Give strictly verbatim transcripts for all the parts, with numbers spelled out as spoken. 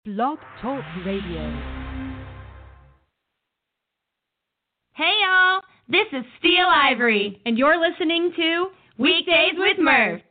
Blog Talk Radio. Hey y'all, this is Steel Ivory, and you're listening to Weekdays with Merv.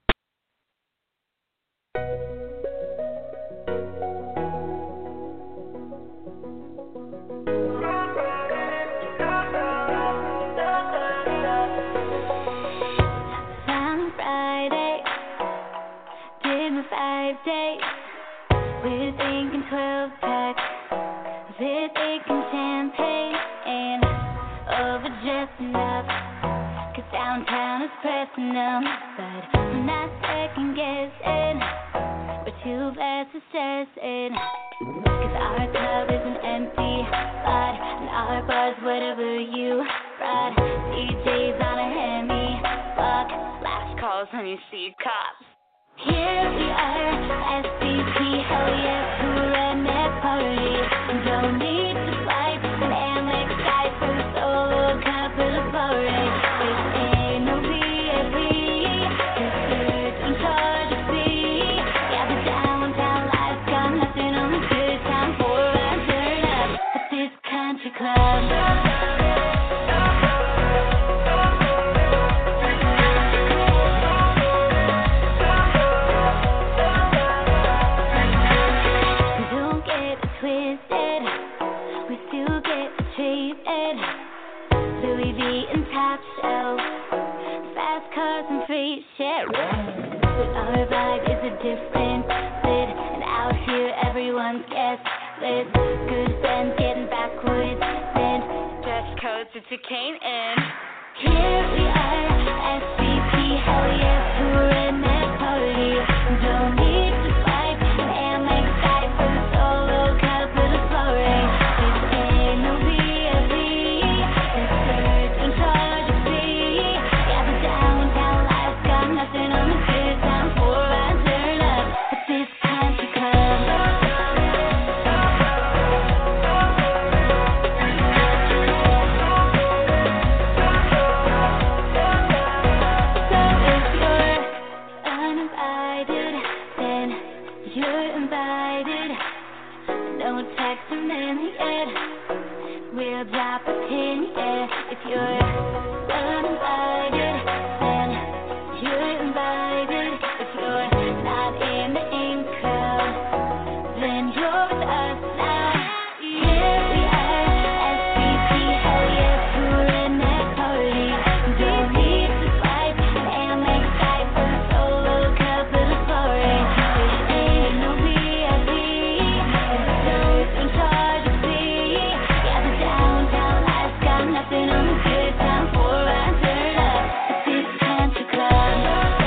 Found Friday, did my five days. We're thinking twelve packs, we're thinking champagne, and over just enough, cause downtown is pressing them. But we're not second guessing, we're two glasses stressing, cause our club is an empty spot, and our bar's whatever you brought. D J's on a Hemi block, last calls when you see cops. Here we are, S C P, hell yes, to a redneck party. Don't need to fight an Amex guy for a solo cup of the party. This ain't no V I P, just search in charge of fee. Yeah, the downtown life's got nothing on the good time for I turn up at this country club. Shit. But our vibe is a different split, and out here everyone's guest list. Good friends getting backwards, then dress codes with your cane in. Here we are, S C P, hell yes, to a redneck party. Don't need to fight an Amex guy for the solo cup of the party. This ain't no V I P, the search in charge of fee. Yeah, the downtown life's got nothing on the good time for I turn up at this country club. So if you're uninvited, then you're invited. No text from them yet, we'll drop a pin, yeah. If you're uninvited, then you're invited. If you're not in the in crowd, then you're with us now. Here we are, S C P, hell yes, to a redneck party. Don't need to fight an Amex guy for a solo cup of the party. This ain't no V I P, it's those in charge of fee. Yeah, the downtown life's got nothing on the good time for I turn up at this country club.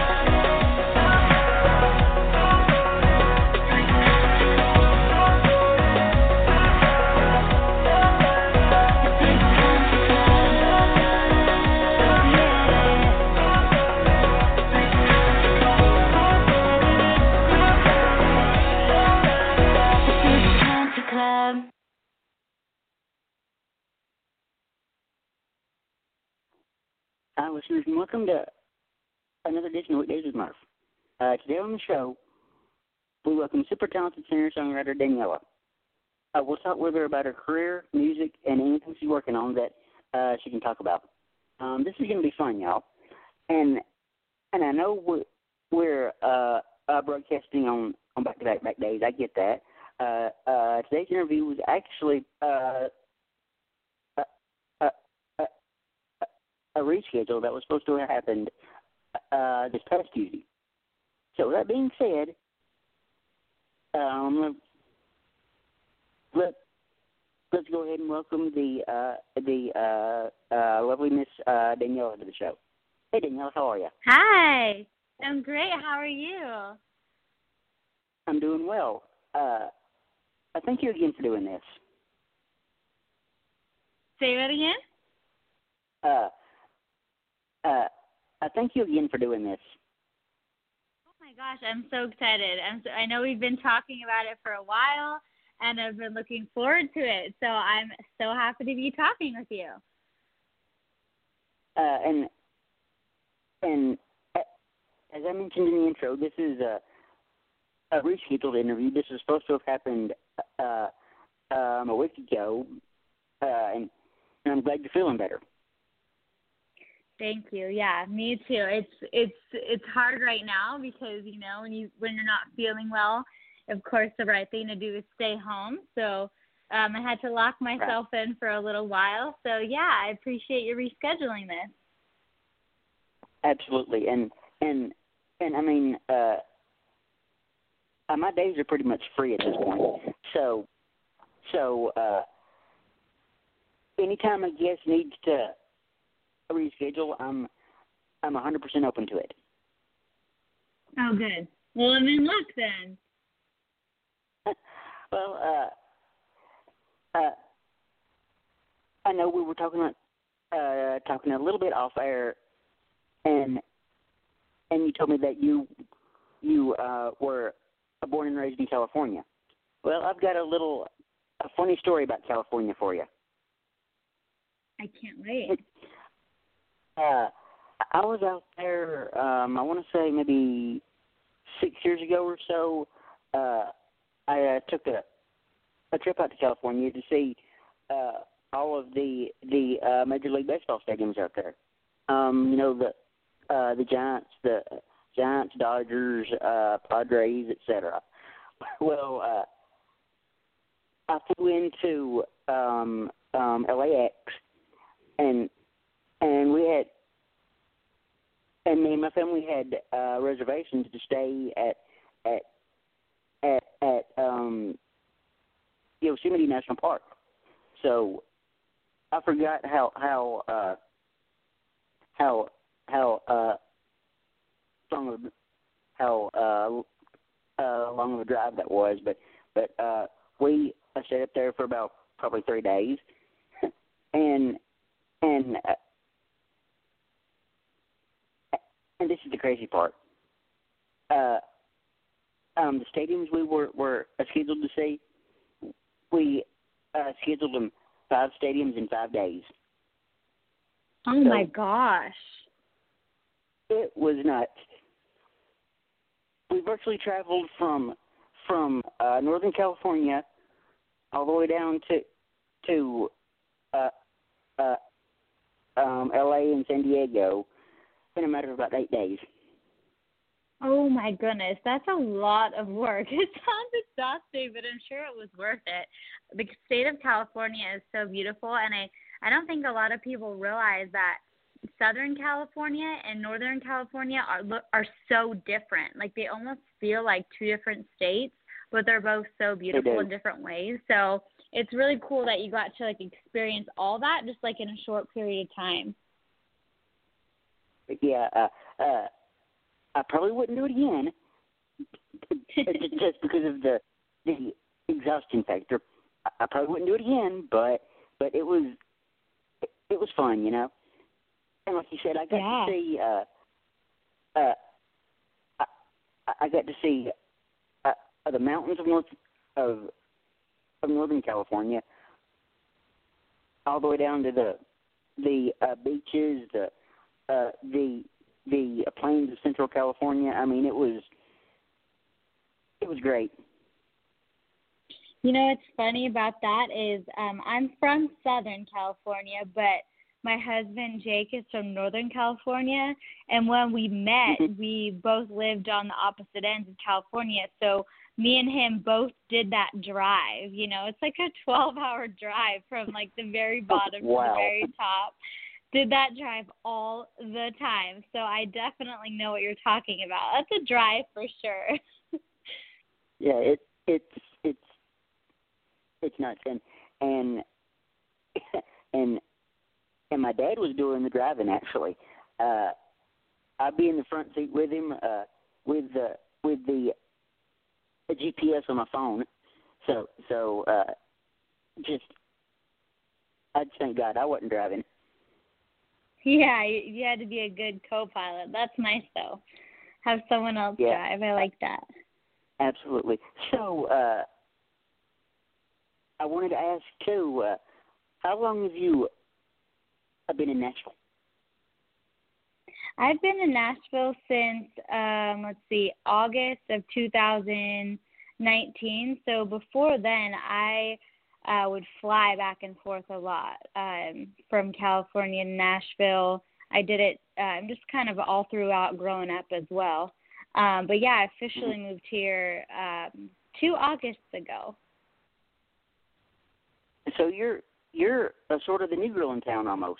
Hi, listeners, and welcome to another edition of Weekdays with Murph. Uh, today on the show, we welcome super talented singer-songwriter Daniela. Uh, we'll talk with her about her career, music, and anything she's working on that uh, she can talk about. Um, this is going to be fun, y'all. And and I know we're, we're uh, uh, broadcasting on, on back-to-back back days. I get that. Uh, uh, today's interview was actually uh, uh, uh, uh, a reschedule that was supposed to have happened uh, this past Tuesday. So that being said, um, let let's go ahead and welcome the uh, the uh, uh, lovely Miss uh, Daniela to the show. Hey Daniela, how are you? Hi, I'm great. How are you? I'm doing well. Uh, I thank you again for doing this. Say that again? Uh, uh, I thank you again for doing this. Oh my gosh, I'm so excited. I'm so, I know we've been talking about it for a while, and I've been looking forward to it. So I'm so happy to be talking with you. Uh, and and uh, as I mentioned in the intro, this is a a rescheduled interview. This was supposed to have happened uh, um, a week ago, uh, and, and I'm glad you're feeling better. Thank you. Yeah, me too. It's it's it's hard right now because, you know, when you when you're not feeling well, of course the right thing to do is stay home. So um, I had to lock myself right. in for a little while. So yeah, I appreciate you rescheduling this. Absolutely, and and and I mean, uh, uh, my days are pretty much free at this point. So so uh, anytime a guest needs to reschedule, I'm I'm one hundred percent open to it. Oh, good. Well, I'm in luck then. well, uh, uh, I know we were talking uh, talking a little bit off air, and and you told me that you you uh, were born and raised in California. Well, I've got a little a funny story about California for you. I can't wait. Uh, I was out there, um, I want to say maybe six years ago or so. Uh, I uh, took a, a trip out to California to see uh, all of the the uh, Major League Baseball stadiums out there. Um, you know, the uh, the Giants, the Giants, Dodgers, uh, Padres, et cetera. Well, uh, I flew into um, um, L A X, and And we had, and me and my family had uh, reservations to stay at at at at um, Yosemite National Park. So I forgot how how uh, how how uh, long of how uh, uh, long of a drive that was, but but uh, we stayed up there for about probably three days, and and. Uh, And this is the crazy part. Uh, um, the stadiums we were, were scheduled to see, we uh, scheduled them five stadiums in five days. Oh, so my gosh. It was nuts. We virtually traveled from from uh, Northern California all the way down to to uh, uh, um, L A and San Diego in a matter of about eight days. Oh, my goodness. That's a lot of work. It sounds exhausting, but I'm sure it was worth it. The state of California is so beautiful, and I, I don't think a lot of people realize that Southern California and Northern California are are so different. Like, they almost feel like two different states, but they're both so beautiful in different ways. So it's really cool that you got to, like, experience all that just, like, in a short period of time. Yeah, uh, uh, I probably wouldn't do it again, just because of the the exhaustion factor. I probably wouldn't do it again, but but it was it was fun, you know. And like you said, I got yeah. to see uh, uh, I, I got to see uh, the mountains of North of of Northern California, all the way down to the the uh, beaches, the Uh, the the plains of Central California. I mean, it was it was great. You know what's funny about that is um, I'm from Southern California, but my husband Jake is from Northern California, and when we met, mm-hmm. we both lived on the opposite ends of California. So me and him both did that drive. You know, it's like a twelve-hour drive from like the very bottom wow. to the very top. Did that drive all the time. So I definitely know what you're talking about. That's a drive for sure. yeah, it it's it's it's nuts, and and and and my dad was doing the driving actually. Uh, I'd be in the front seat with him, uh, with the with the, the G P S on my phone. So so uh, just I'd thank God I wasn't driving. Yeah, you, you had to be a good co-pilot. That's nice, though. Have someone else yeah. drive. I like that. Absolutely. So, uh, I wanted to ask, too, uh, how long have you been in Nashville? I've been in Nashville since, um, let's see, August of two thousand nineteen. So before then, I uh, would fly back and forth a lot um, from California to Nashville. I did it um, just kind of all throughout growing up as well. Um, but, yeah, I officially moved here um, two Augusts ago. So you're you're a sort of the new girl in town almost.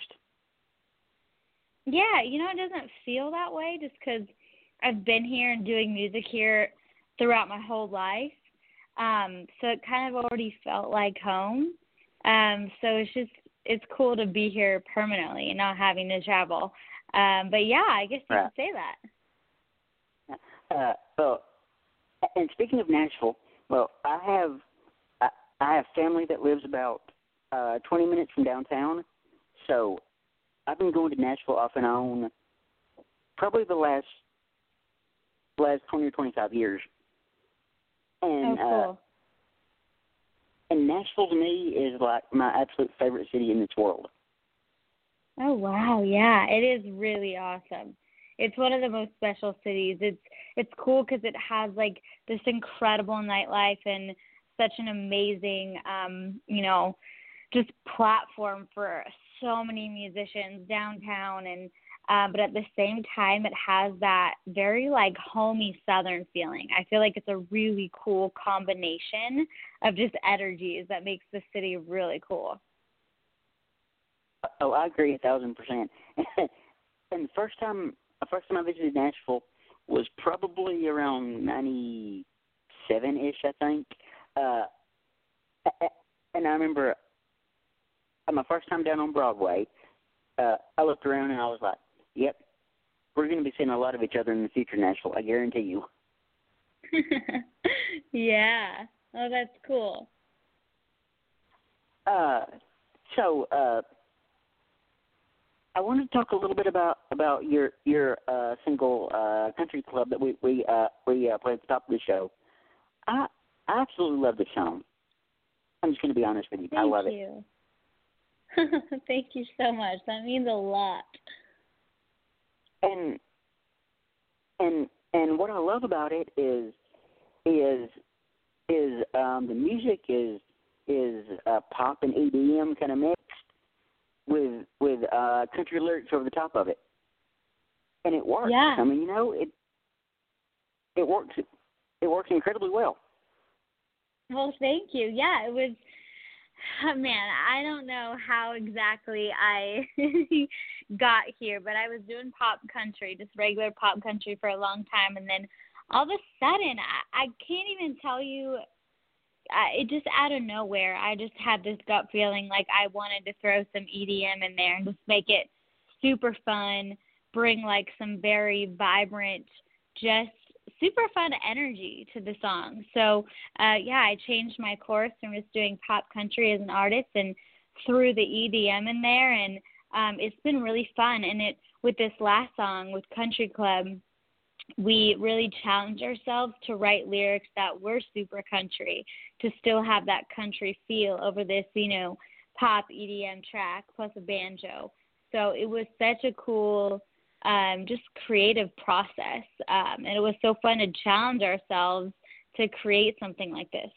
Yeah, you know, it doesn't feel that way just because I've been here and doing music here throughout my whole life. Um, so it kind of already felt like home. Um, so it's just, it's cool to be here permanently and not having to travel. Um, but yeah, I guess you Right. could say that. Uh, well, and speaking of Nashville, well, I have I, I have family that lives about uh, twenty minutes from downtown, so I've been going to Nashville off and on probably the last last twenty or twenty-five years. And Oh, cool. uh, and Nashville to me is like my absolute favorite city in this world. Oh, wow, yeah, it is really awesome. It's one of the most special cities. It's it's cool because it has, like, this incredible nightlife and such an amazing, um, you know, just platform for so many musicians downtown. And uh, but at the same time, it has that very, like, homey Southern feeling. I feel like it's a really cool combination of just energies that makes the city really cool. Oh, I agree a thousand percent. And the first time, the first time I visited Nashville was probably around ninety-seven-ish, I think. Uh, and I remember uh, my first time down on Broadway, uh, I looked around and I was like, "Yep, we're going to be seeing a lot of each other in the future, Nashville. I guarantee you." Yeah. Oh, that's cool. Uh, so. Uh, I wanted to talk a little bit about about your your uh, single uh, country club that we we uh, we uh, played at the top of the show. I I absolutely love this song. I'm just going to be honest with you. Thank I love you. it. Thank you so much. That means a lot. And and and what I love about it is is is um, the music is is uh, pop and E D M kind of mixed with with uh, country lyrics over the top of it, and it works. Yeah. I mean, you know, it it works. It works incredibly well. Well, thank you. Yeah, it was, oh, man, I don't know how exactly I got here, but I was doing pop country, just regular pop country for a long time, and then all of a sudden, I, I can't even tell you, uh, it just out of nowhere, I just had this gut feeling like I wanted to throw some E D M in there and just make it super fun, bring like some very vibrant, just super fun energy to the song. So, uh, yeah, I changed my course and was doing pop country as an artist and threw the E D M in there, and um, it's been really fun. And it with this last song, with Country Club, we really challenged ourselves to write lyrics that were super country, to still have that country feel over this, you know, pop E D M track plus a banjo. So it was such a cool Um, just creative process, um, and it was so fun to challenge ourselves to create something like this.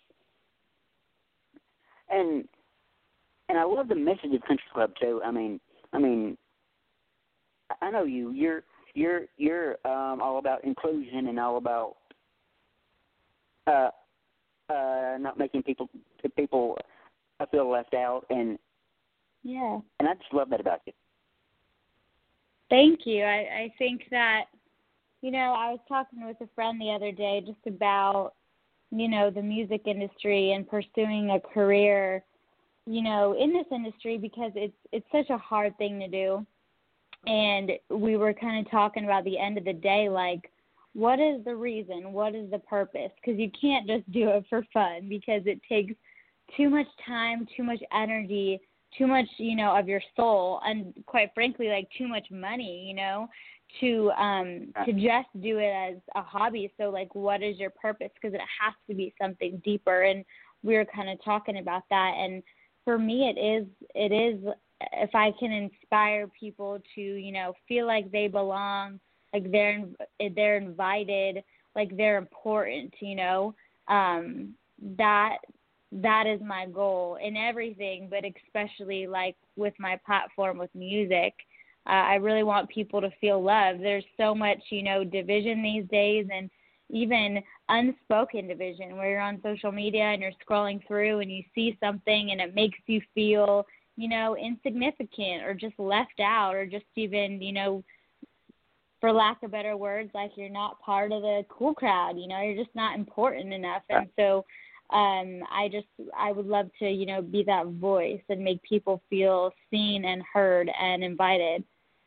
And and I love the message of Country Club too. I mean, I mean, I know you. You're you're you're um, all about inclusion and all about uh, uh, not making people people feel left out. And yeah, and I just love that about you. Thank you. I, I think that, you know, I was talking with a friend the other day just about, you know, the music industry and pursuing a career, you know, in this industry, because it's it's such a hard thing to do. And we were kind of talking about the end of the day, like, what is the reason? What is the purpose? Because you can't just do it for fun, because it takes too much time, too much energy, too much, you know, of your soul, and quite frankly, like too much money, you know, to um to just do it as a hobby. So like, what is your purpose? Because it has to be something deeper. And we were kind of talking about that. And for me, it is it is if I can inspire people to, you know, feel like they belong, like they're they're invited, like they're important, you know, um, that that is my goal in everything, but especially like with my platform with music. Uh, I really want people to feel love. There's so much, you know, division these days, and even unspoken division where you're on social media and you're scrolling through and you see something and it makes you feel, you know, insignificant or just left out or just even, you know, for lack of better words, like you're not part of the cool crowd, you know, you're just not important enough. And so um, I just, I would love to, you know, be that voice and make people feel seen and heard and invited.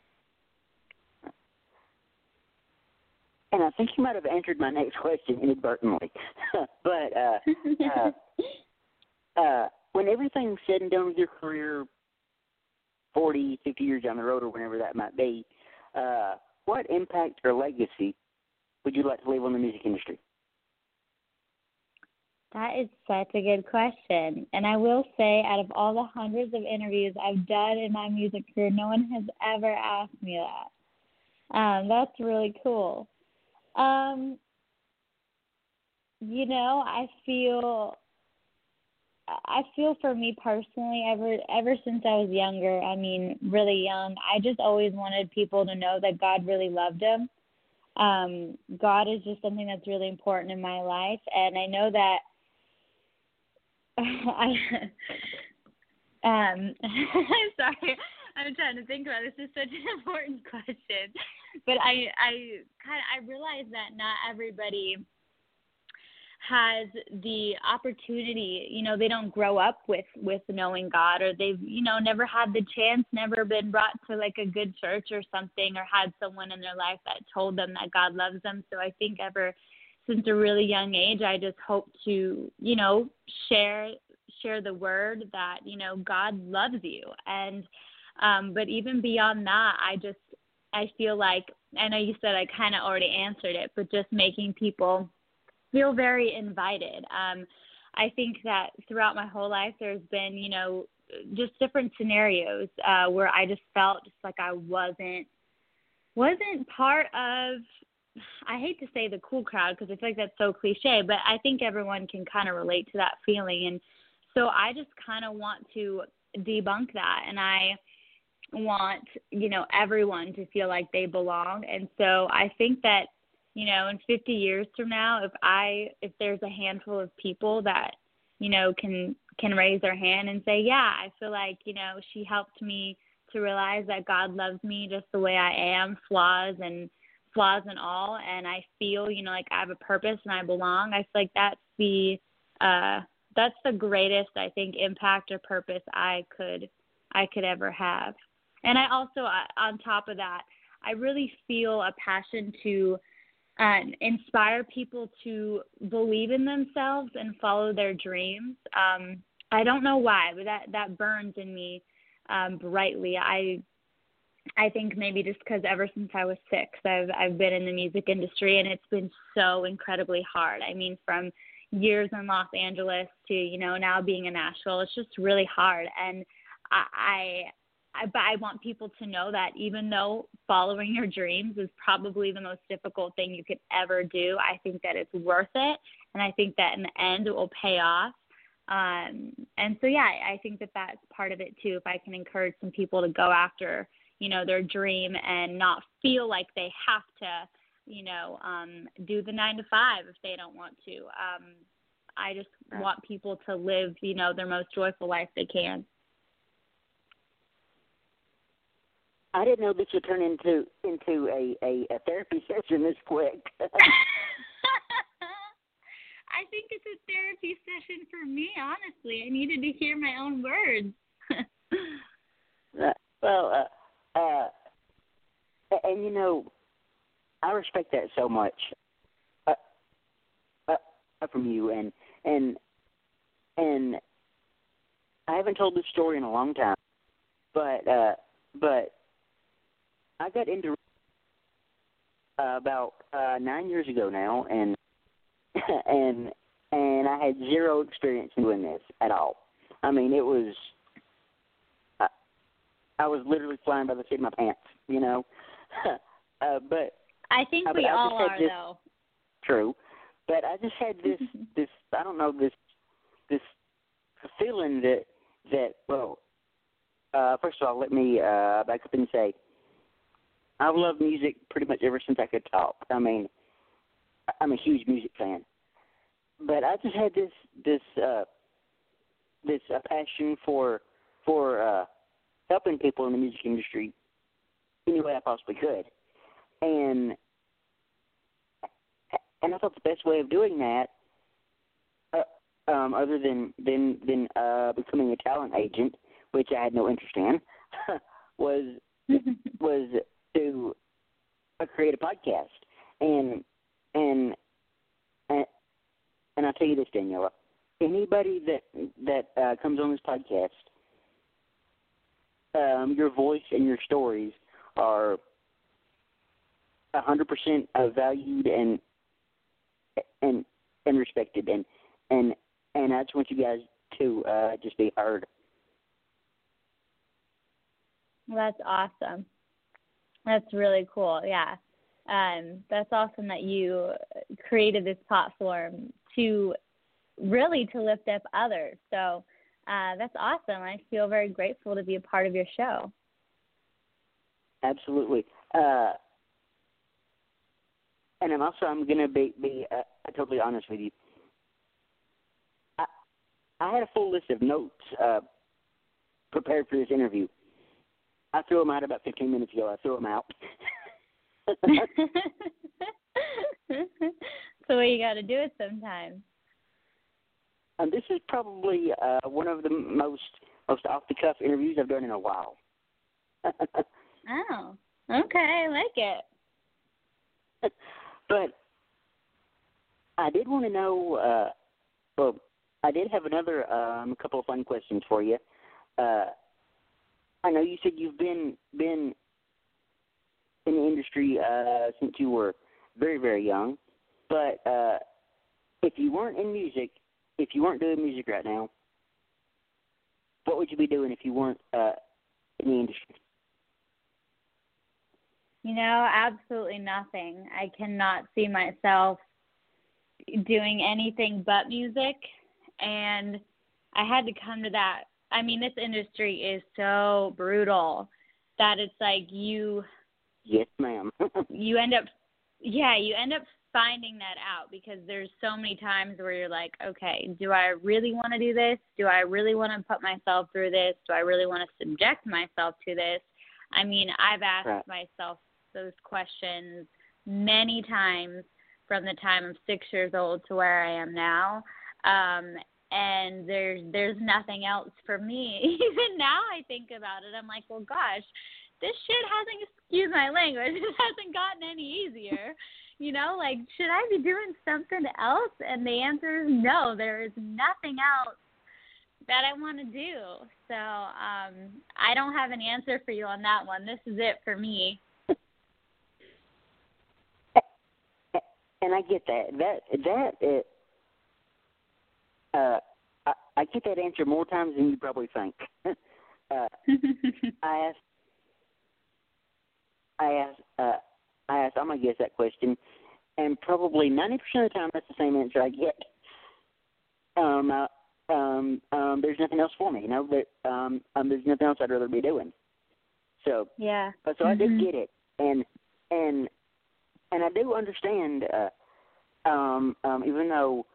And I think you might have answered my next question inadvertently. but uh, uh, uh, when everything's said and done with your career, forty, fifty years down the road or whenever that might be, uh, what impact or legacy would you like to leave on the music industry? That is such a good question. And I will say, out of all the hundreds of interviews I've done in my music career, no one has ever asked me that. Um, that's really cool. Um, you know, I feel, I feel for me personally, ever, ever since I was younger, I mean, really young, I just always wanted people to know that God really loved them. Um, God is just something that's really important in my life. And I know that I, um, I'm sorry. I'm trying to think about it. This is such an important question, but I, I kind of, I realize that not everybody has the opportunity, you know, they don't grow up with, with knowing God, or they've, you know, never had the chance, never been brought to like a good church or something, or had someone in their life that told them that God loves them. So I think ever since a really young age, I just hope to, you know, share, share the word that, you know, God loves you. And, Um, but even beyond that, I just, I feel like, I know you said I kind of already answered it, but just making people feel very invited. Um, I think that throughout my whole life, there's been, you know, just different scenarios uh, where I just felt just like I wasn't, wasn't part of, I hate to say the cool crowd because I feel like that's so cliche, but I think everyone can kind of relate to that feeling. And so I just kind of want to debunk that. And I want, you know, everyone to feel like they belong. And so I think that, you know, in fifty years from now, if I, if there's a handful of people that, you know, can, can raise their hand and say, yeah, I feel like, you know, she helped me to realize that God loves me just the way I am, flaws and flaws and all. And I feel, you know, like I have a purpose and I belong. I feel like that's the, uh, that's the greatest, I think, impact or purpose I could, I could ever have. And I also, on top of that, I really feel a passion to um, inspire people to believe in themselves and follow their dreams. Um, I don't know why, but that, that burns in me um, brightly. I I think maybe just because ever since I was six, I've I've been in the music industry, and it's been so incredibly hard. I mean, from years in Los Angeles to, you know, now being in Nashville, it's just really hard. And I, I I, but I want people to know that even though following your dreams is probably the most difficult thing you could ever do, I think that it's worth it. And I think that in the end it will pay off. Um, and so, yeah, I think that that's part of it too. If I can encourage some people to go after, you know, their dream and not feel like they have to, you know, um, do the nine to five if they don't want to. Um, I just want people to live, you know, their most joyful life they can. I didn't know this would turn into into a, a, a therapy session this quick. I think it's a therapy session for me, honestly. I needed to hear my own words. uh, well, uh, uh, and, you know, I respect that so much uh, uh, from you. And, and, and I haven't told this story in a long time, but uh, but I got into uh, about uh, nine years ago now, and and and I had zero experience in doing this at all. I mean, it was uh, I was literally flying by the seat of my pants, you know. uh, but I think uh, we but I all just had are, this, though. True, but I just had this this I don't know this this feeling that that well, uh, first of all, let me uh, back up and say I've loved music pretty much ever since I could talk. I mean, I'm a huge music fan, but I just had this this uh, this uh, passion for for uh, helping people in the music industry any way I possibly could, and and I thought the best way of doing that, uh, um, other than than than uh, becoming a talent agent, which I had no interest in, was was to uh, create a podcast, and and and and I'll tell you this, Daniela, anybody that that uh, comes on this podcast, um, your voice and your stories are a hundred percent valued and and and respected, and and and I just want you guys to uh, just be heard. That's awesome. That's really cool. Yeah. Um, that's awesome that you created this platform to really to lift up others. So uh, that's awesome. I feel very grateful to be a part of your show. Absolutely. Uh, and I'm also I'm going to be, be uh, totally honest with you. I, I had a full list of notes uh, prepared for this interview. I threw them out about fifteen minutes ago. I threw them out. So you got to do it sometimes. Um, this is probably uh, one of the most most off the cuff interviews I've done in a while. Oh, okay, I like it. But I did want to know. Uh, well, I did have another um, couple of fun questions for you. Uh, I know you said you've been been in the industry uh, since you were very, very young. But uh, if you weren't in music, if you weren't doing music right now, what would you be doing if you weren't uh, in the industry? You know, absolutely nothing. I cannot see myself doing anything but music, and I had to come to that. I mean, this industry is so brutal that it's like you Yes, ma'am. you end up yeah, you end up finding that out because there's so many times where you're like, okay, do I really want to do this? Do I really want to put myself through this? Do I really want to subject myself to this? I mean, I've asked right. myself those questions many times from the time I'm six years old to where I am now. Um, and there's there's nothing else for me. Even now I think about it, I'm like, well, gosh, this shit hasn't, excuse my language, it hasn't gotten any easier. You know, like, should I be doing something else? And the answer is no, there is nothing else that I want to do. So um, I don't have an answer for you on that one. This is it for me. And I get that. That that it, uh, I, I get that answer more times than you probably think. uh, I asked, I asked, uh, I asked. I'm gonna guess that question, and probably ninety percent of the time that's the same answer I get. Um, uh, um, um, there's nothing else for me. You know, that um, um, there's nothing else I'd rather be doing. So yeah. But so mm-hmm. I did get it, and and. And I do understand, uh, um, um, even though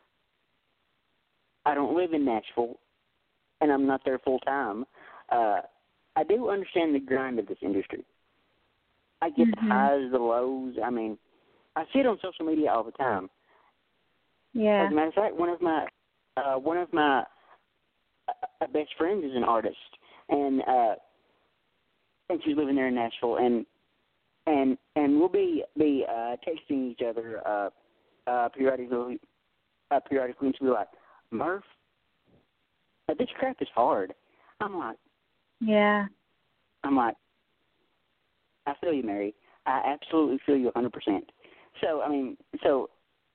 I don't live in Nashville and I'm not there full time, uh, I do understand the grind of this industry. I get mm-hmm. the highs, the lows. I mean, I see it on social media all the time. Yeah. As a matter of fact, one of my uh, one of my uh, best friends is an artist, and uh, and she's living there in Nashville, and. And and we'll be be uh, texting each other uh, uh, periodically. Uh, periodically, and she'll be like, "Murph, uh, this crap is hard." I'm like, "Yeah." I'm like, "I feel you, Mary. I absolutely feel you one hundred percent." So I mean, so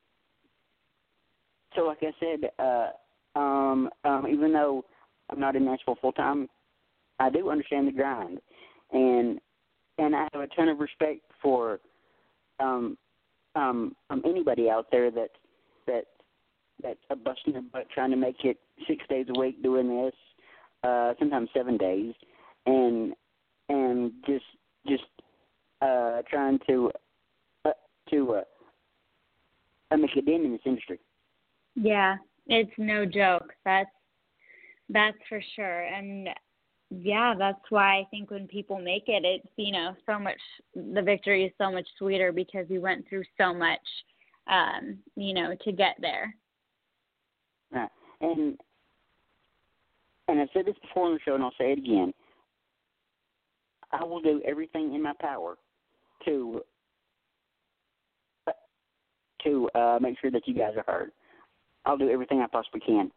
so like I said, uh, um, um, even though I'm not in Nashville full time, I do understand the grind, and and I have a ton of respect for um, um, um, anybody out there that that that's a busting their butt trying to make it six days a week doing this, uh, sometimes seven days, and and just just uh, trying to uh, to uh, uh, make a dent in this industry. Yeah, it's no joke. That's that's for sure. And yeah, that's why I think when people make it, it's, you know, so much, the victory is so much sweeter because we went through so much, um, you know, to get there. Right. And and I've said this before on the show, and I'll say it again. I will do everything in my power to uh, to uh, make sure that you guys are heard. I'll do everything I possibly can.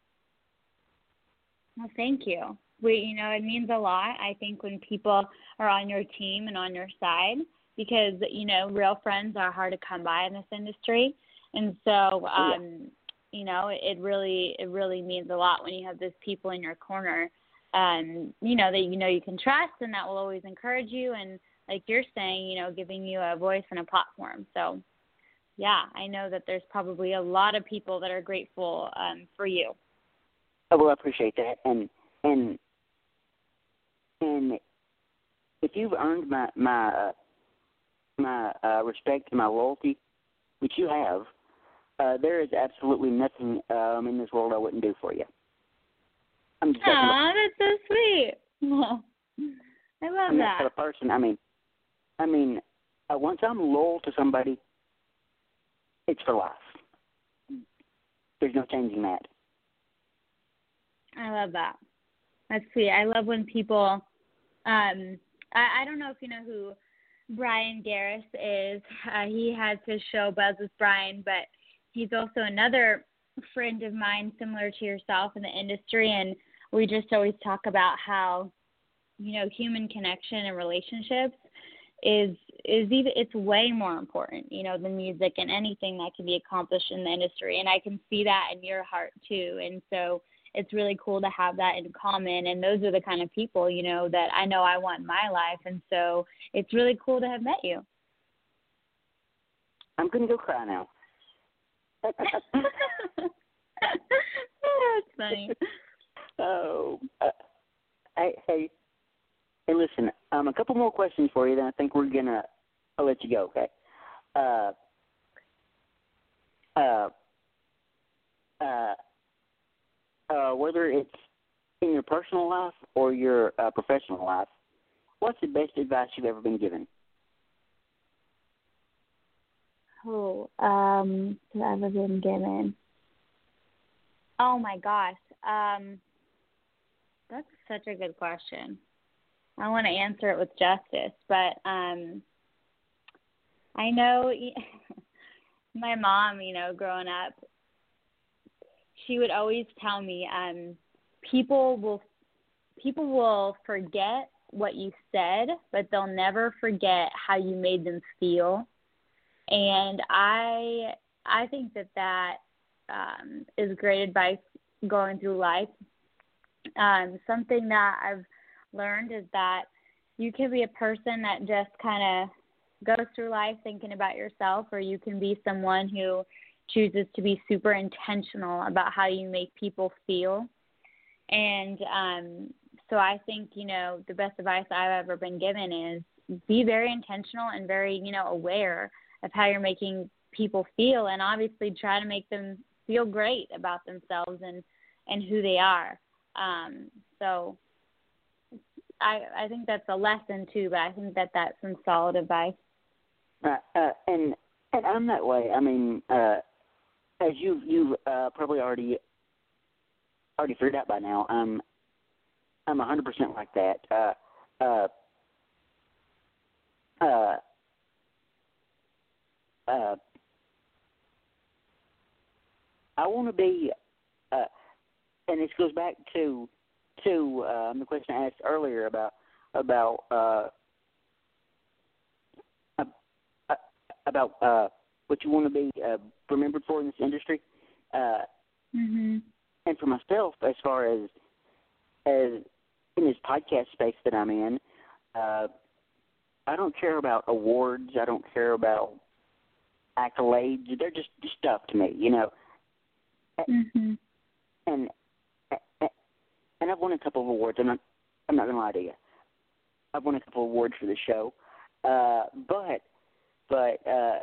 Well, thank you. We, you know, it means a lot, I think, when people are on your team and on your side, because, you know, real friends are hard to come by in this industry. And so, um, oh, yeah. you know, it really, it really means a lot when you have those people in your corner, um, you know, that you know you can trust and that will always encourage you. And like you're saying, you know, giving you a voice and a platform. So, yeah, I know that there's probably a lot of people that are grateful um, for you. Oh, well, I appreciate that. And, and, And if you've earned my my uh, my uh, respect and my loyalty, which you have, uh, there is absolutely nothing um, in this world I wouldn't do for you. I'm just Aw, that's so sweet. I love I'm that. that kind of person. I mean, I mean, uh, once I'm loyal to somebody, it's for life. There's no changing that. I love that. That's sweet. I love when people. Um, I, I don't know if you know who Brian Garris is. Uh, he has his show Buzz with Brian, but he's also another friend of mine similar to yourself in the industry, and we just always talk about how, you know, human connection and relationships is is even it's way more important, you know, than music and anything that can be accomplished in the industry. And I can see that in your heart too. And so it's really cool to have that in common. And those are the kind of people, you know, that I know I want in my life. And so it's really cool to have met you. I'm going to go cry now. That's funny. Oh, uh, hey, hey, hey, listen, um, a couple more questions for you, then I think we're going to, I'll let you go, okay? Uh, uh, uh, Uh, whether it's in your personal life or your uh, professional life, what's the best advice you've ever been given? Oh, um, that I've ever been given. Oh my gosh, um, that's such a good question. I want to answer it with justice, but um, I know my mom, you know, growing up, she would always tell me, um, people will people will forget what you said, but they'll never forget how you made them feel. And I I think that that um, is great advice going through life. Um, something that I've learned is that you can be a person that just kind of goes through life thinking about yourself, or you can be someone who chooses to be super intentional about how you make people feel. And um, so I think, you know, the best advice I've ever been given is be very intentional and very, you know, aware of how you're making people feel, and obviously try to make them feel great about themselves and, and who they are. Um, so I I think that's a lesson too, but I think that that's some solid advice. Uh, uh, and and I'm that way. I mean, uh, as you you uh, probably already already figured out by now, I'm I'm one hundred percent like that. Uh, uh, uh, uh, I want to be, uh, and this goes back to to um, the question I asked earlier about about uh, uh, about uh, what you want to be uh, remembered for in this industry. Uh, mm-hmm. And for myself, as far as as in this podcast space that I'm in, uh, I don't care about awards. I don't care about accolades. They're just, just stuff to me, you know. Mm-hmm. And and I've won a couple of awards. I'm not I'm not gonna lie to you. I've won a couple of awards for the show, uh, but but uh,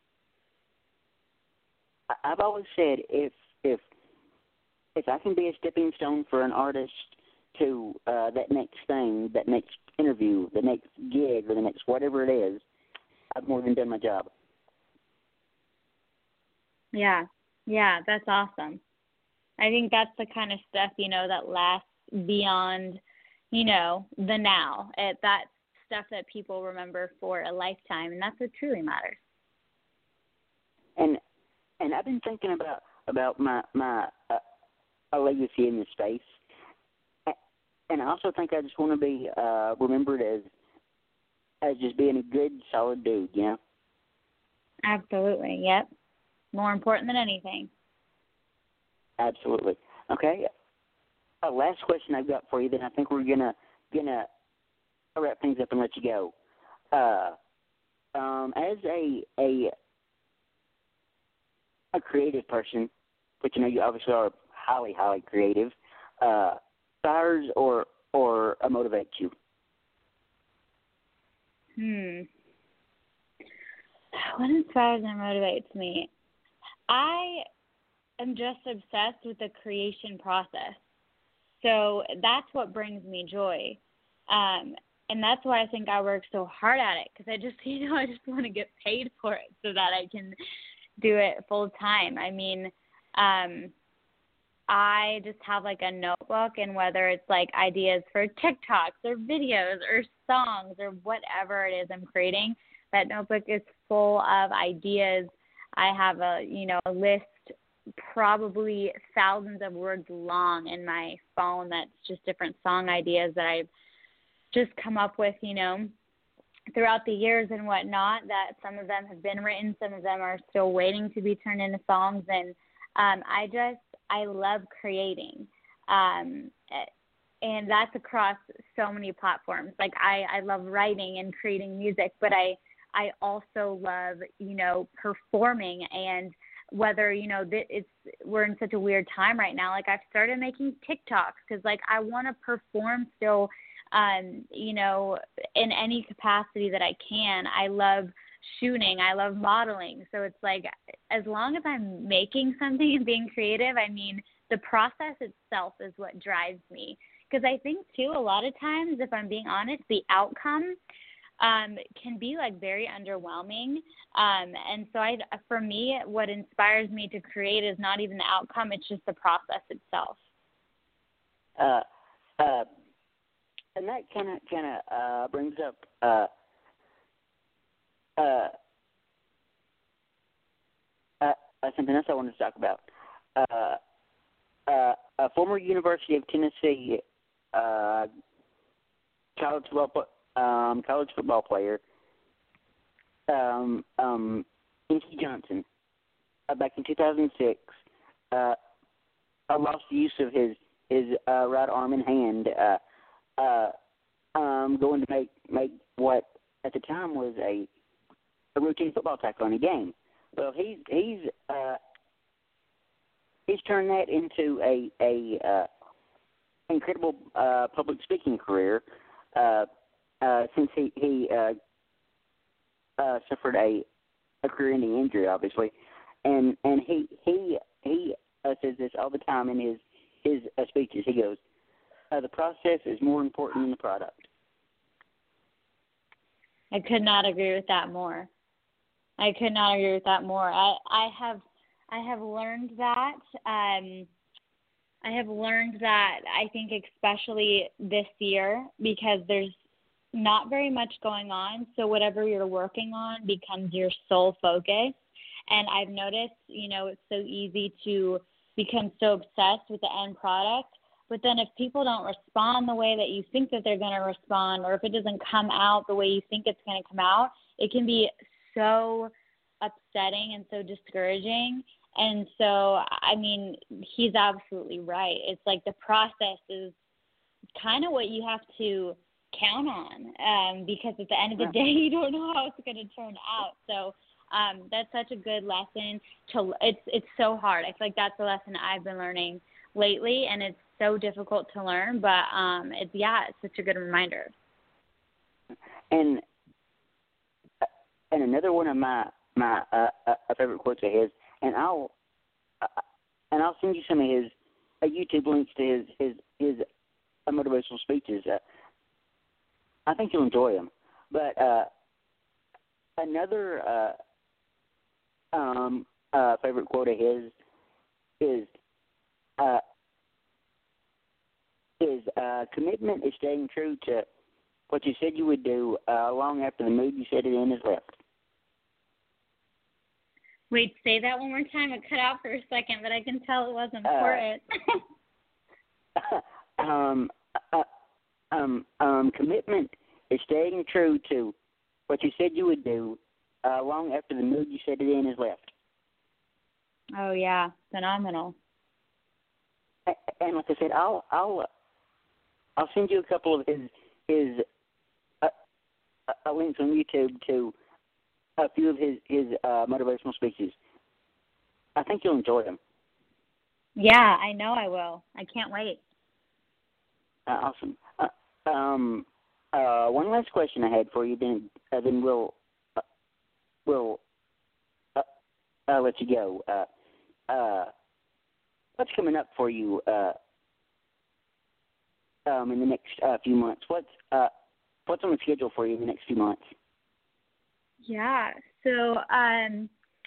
I've always said if if if I can be a stepping stone for an artist to uh, that next thing, that next interview, the next gig, or the next whatever it is, I've more than done my job. Yeah, yeah, that's awesome. I think that's the kind of stuff, you know, that lasts beyond, you know, the now. It, that's stuff that people remember for a lifetime, and that's what truly matters. And and I've been thinking about about my my uh, a legacy in this space, and I also think I just want to be uh, remembered as as just being a good, solid dude, you know. Absolutely. Yep. More important than anything. Absolutely. Okay. Uh, last question I've got for you. Then I think we're gonna gonna wrap things up and let you go. Uh, um, as a a a creative person, which you know you obviously are highly highly creative, uh, inspires or or uh, motivates you? Hmm. What inspires and motivates me? I am just obsessed with the creation process. So that's what brings me joy. Um, and that's why I think I work so hard at it, because I just, you know, I just want to get paid for it so that I can do it full time. I mean, um, I just have like a notebook, and whether it's like ideas for TikToks or videos or songs or whatever it is I'm creating, that notebook is full of ideas. I have a, you know, a list probably thousands of words long in my phone that's just different song ideas that I've just come up with, you know, throughout the years and whatnot, that some of them have been written, some of them are still waiting to be turned into songs. And um, I just, I love creating. Um, and that's across so many platforms. Like I, I love writing and creating music, but I, I also love, you know, performing. And whether, you know, it's, we're in such a weird time right now. Like I've started making TikToks because like I want to perform still, um, you know, in any capacity that I can. I love shooting. I love modeling. So it's like, as long as I'm making something and being creative, I mean, the process itself is what drives me. Because I think too, a lot of times, if I'm being honest, the outcome um, can be like very underwhelming. Um, and so I, for me, what inspires me to create is not even the outcome. It's just the process itself. Uh, uh, and that kind of kind of uh, brings up uh, uh, uh, something else I wanted to talk about. Uh, uh, a former University of Tennessee uh, college football um, college football player, um, um, N T Johnson, uh, back in two thousand six, uh, lost the use of his his uh, right arm and hand, uh, uh, um, going to make make what at the time was a a routine football tackle in a game. Well, he's he's uh, he's turned that into a a uh, incredible uh, public speaking career uh, uh, since he he uh, uh, suffered a a career-ending injury, obviously, and and he he he uh, says this all the time in his his uh, speeches. He goes, uh, "The process is more important than the product." I could not agree with that more. I could not agree with that more. I, I have I have learned that. Um, I have learned that I think especially this year, because there's not very much going on. So whatever you're working on becomes your sole focus. And I've noticed, you know, it's so easy to become so obsessed with the end product. But then if people don't respond the way that you think that they're going to respond, or if it doesn't come out the way you think it's going to come out, it can be so upsetting and so discouraging. And so, I mean, he's absolutely right. It's like the process is kind of what you have to count on, um, because at the end of the day, you don't know how it's going to turn out. So um, that's such a good lesson. To it's it's so hard. I feel like that's a lesson I've been learning lately, and it's so difficult to learn. But um, it's yeah, it's such a good reminder. And and another one of my my uh, uh, favorite quotes of his, and I'll uh, and I'll send you some of his uh, YouTube links to his his his uh, motivational speeches. Uh, I think you'll enjoy them. But uh, another uh, um, uh, favorite quote of his is uh, is uh, commitment is staying true to what you said you would do uh, long after the mood you set it in is left. Wait, say that one more time. It cut out for a second, but I can tell it was important. Uh, um, uh, um, um, commitment is staying true to what you said you would do uh, long after the mood you set it in is left. Oh yeah, phenomenal. And, and like I said, I'll I'll I'll send you a couple of his his uh, uh, links on YouTube to a few of his his uh, motivational speeches. I think you'll enjoy them. Yeah, I know I will. I can't wait. Uh, awesome. Uh, um, uh, one last question I had for you, then uh, then we'll uh, we'll uh, uh, let you go. Uh, uh, what's coming up for you uh, um, in the next uh, few months? What's uh, what's on the schedule for you in the next few months? Yeah, so um,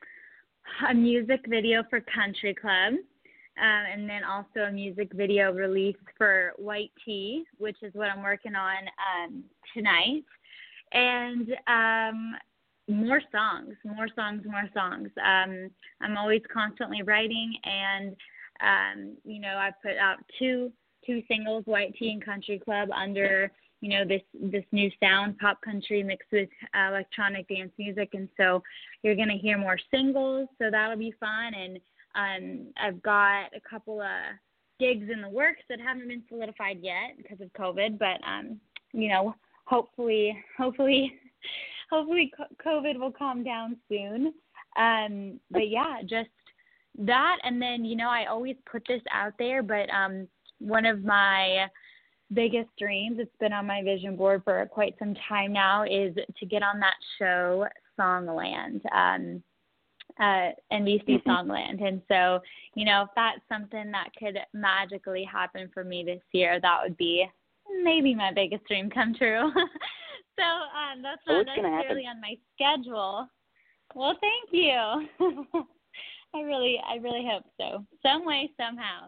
a music video for Country Club. Um, and then also a music video release for White Tea, which is what I'm working on um, tonight. And um, more songs, more songs, more songs. Um, I'm always constantly writing, and, um, you know, I put out two two singles, White Tea and Country Club, under, you know, this, this new sound, pop country mixed with uh, electronic dance music. And so you're going to hear more singles, so that'll be fun. And Um, I've got a couple of gigs in the works that haven't been solidified yet because of COVID, but um, you know, hopefully, hopefully, hopefully, COVID will calm down soon. Um, but yeah, just that, and then you know, I always put this out there, but um, one of my biggest dreams, it's been on my vision board for quite some time now, is to get on that show, Songland. Um, uh, N B C Songland. And so, you know, if that's something that could magically happen for me this year, that would be maybe my biggest dream come true. so um, that's not necessarily on my schedule. Well, thank you. I really, I really hope so. Some way, somehow.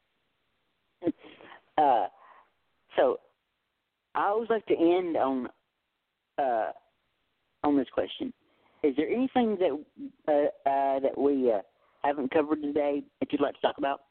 Uh, so I always like to end on uh, on this question. Is there anything that uh, uh, that we uh, haven't covered today that you'd like to talk about?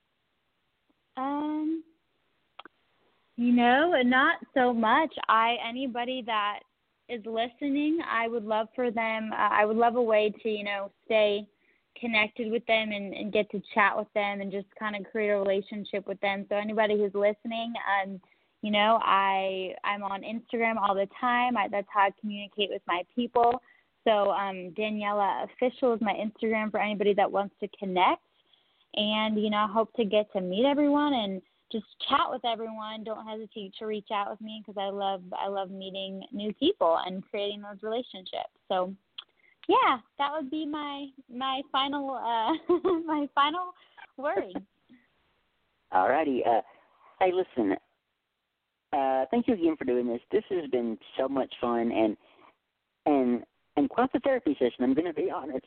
Um, you know, not so much. I anybody that is listening, I would love for them. Uh, I would love a way to, you know, stay connected with them and, and get to chat with them and just kind of create a relationship with them. So anybody who's listening, um, you know, I I'm on Instagram all the time. I, that's how I communicate with my people. So um, Daniela Official is my Instagram for anybody that wants to connect. And, you know, I hope to get to meet everyone and just chat with everyone. Don't hesitate to reach out with me because I love I love meeting new people and creating those relationships. So, yeah, that would be my my final uh, my final word. All righty. Uh, hey, listen, uh, thank you again for doing this. This has been so much fun and and and quite the therapy session, I'm going to be honest.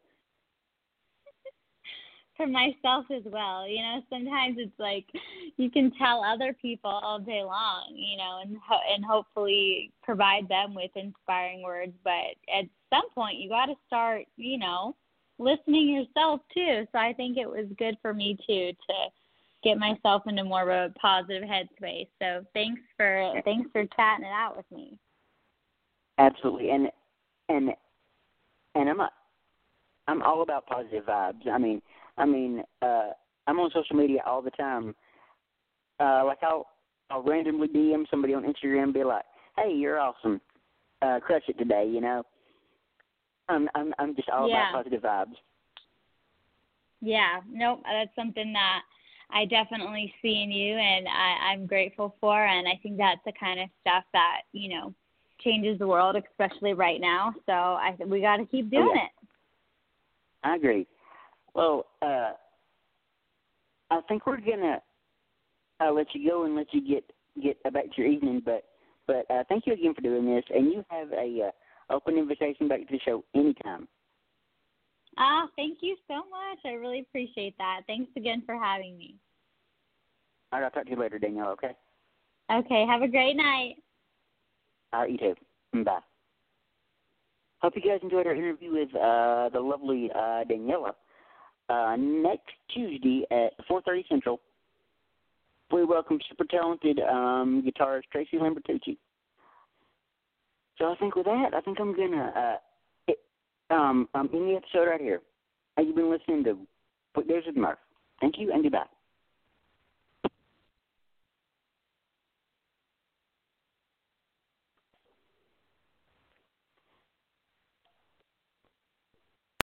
For myself as well. You know, sometimes it's like you can tell other people all day long, you know, and ho- and hopefully provide them with inspiring words. But at some point, you got to start, you know, listening yourself too. So I think it was good for me too to get myself into more of a positive headspace. So thanks for thanks for chatting it out with me. Absolutely, and and and I'm a, I'm all about positive vibes. I mean. I mean, uh, I'm on social media all the time. Uh, like I'll I'll randomly D M somebody on Instagram and be like, hey, you're awesome. Uh, crush it today, you know? I'm I'm I'm just all Yeah. about positive vibes. Yeah, nope, that's something that I definitely see in you, and I, I'm grateful for, and I think that's the kind of stuff that, you know, changes the world, especially right now. So I think we got to keep doing oh, yeah. it. I agree. Well, uh, I think we're gonna uh, let you go and let you get get back to your evening. But but uh, thank you again for doing this, and you have a uh, open invitation back to the show anytime. Ah, thank you so much. I really appreciate that. Thanks again for having me. All right, I'll talk to you later, Danielle. Okay. Okay. Have a great night. All right, you too. Bye. Hope you guys enjoyed our interview with uh, the lovely uh, Daniela. Uh, next Tuesday at four thirty Central, we welcome super talented um, guitarist Tracy Lambertucci. So I think with that, I think I'm going to uh, it, um, um, end the episode right here. You've been listening to Weekdays with Murph. Thank you and goodbye.